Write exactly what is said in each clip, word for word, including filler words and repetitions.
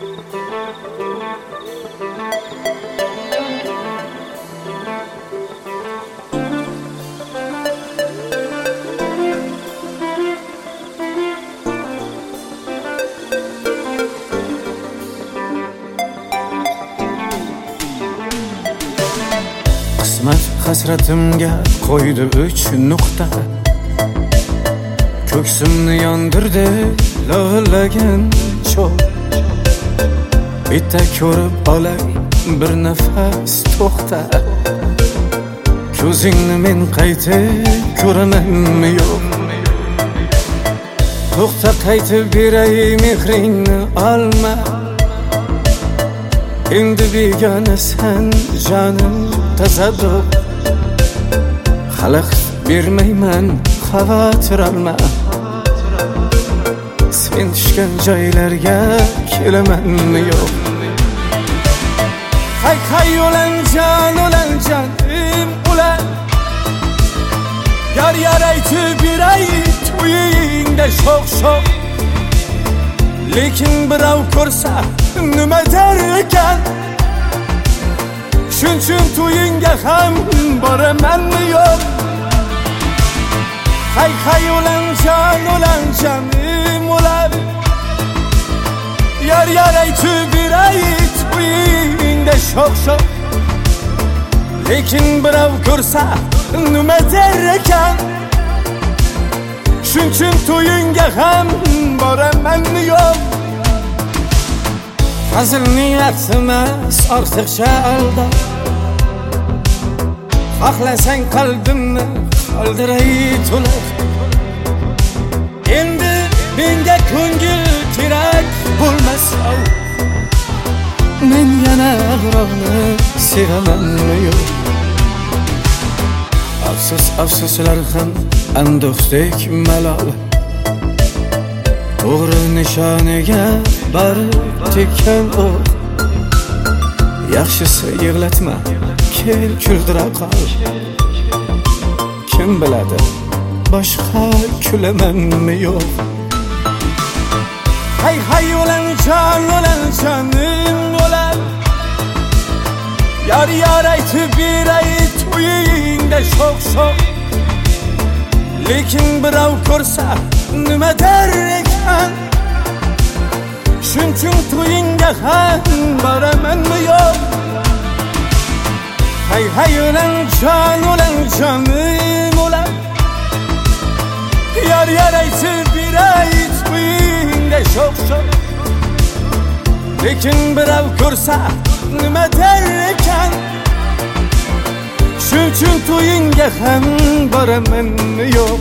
Qismat hasratimga qo'ydi uch nuqta, ko'ksimni yondirdi lo'llagan cho'g'. Bitta ko'rib olay bir nafas to'xta, ko'zingni men qaytib ko'ramanmi yo'q? To'xta, qaytib beray mehringni olma, endi begonasan jonim tasadduq. Xalaqit bermayman, xavotir olma, sen tushgan joylarga kelamanmi yo'q? Hay hay o'lanjan o'lanjan ulan, yar yar aytib beray to'yingda sho'x sho'x. Lekin birov ko'rsa nima der ekan, shuning uchun to'yingga ham boramanmi yo'q? Hay hay o'lanjan o'lanjan ulan, yar yar aytib beray to'yingda sho'x sho'x. Lekin birov ko'rsa nima der ekan, shuning uchun to'yingga ham boramanmi yo'q? Hazil niyat emas, ortiqcha aldab, xohlasang qalbimni qoldiray to'liq. Endi menga ko'ngil kerak bo'lmasa, men yana birovni sevamanmi yo'q? Afsus afsuslar ham anduhdek malol, to'g'ri nishoniga borib tekkan o'q. Yaxshisi yig'latma, kel kuldira qol, kim biladi boshqa kulamanmi yo'q? Hay hay o'lanjan o'lanjan o'lan, yar yar aytib beray to'yingda sho'x sho'x. Lekin birov ko'rsa nima der ekan, shuning uchun to'yingga ham boramanmi yo'q? Hay hay o'lanjan o'lanjan o'lan, yar yar aytib beray to'yingda sho'x sho'x. Lekin birov ko'rsa nima der ekan, shuning uchun to'yingga ham boramanmi yo'q?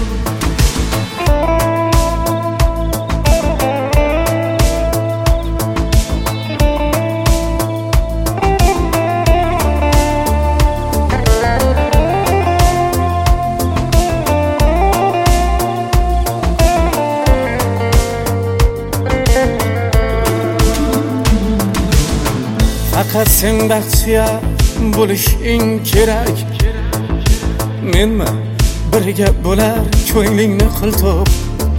Faqat sen baxtiyor bo'lishing kerak, menmi birga bo'lar ko'nglingni qiltoq.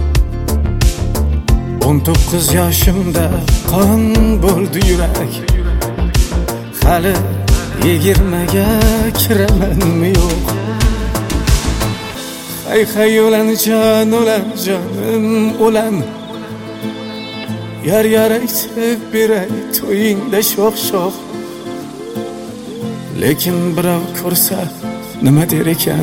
o'n to'qqiz yoshimda qon bo'ldi yurak, hali yigirmaga kiramanmi yo'q? Hay hay o'lanjan o'lanjanim o'lan, yar yar aytib beray to'yingda sho'x sho'x. Lekin birov ko'rsa nima der ekan,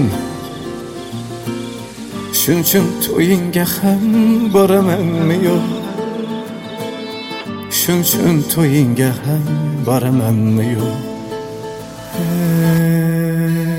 shuning uchun to'yingga ham boramanmi yo'q? Shuning uchun to'yingga ham boramanmi yo'q?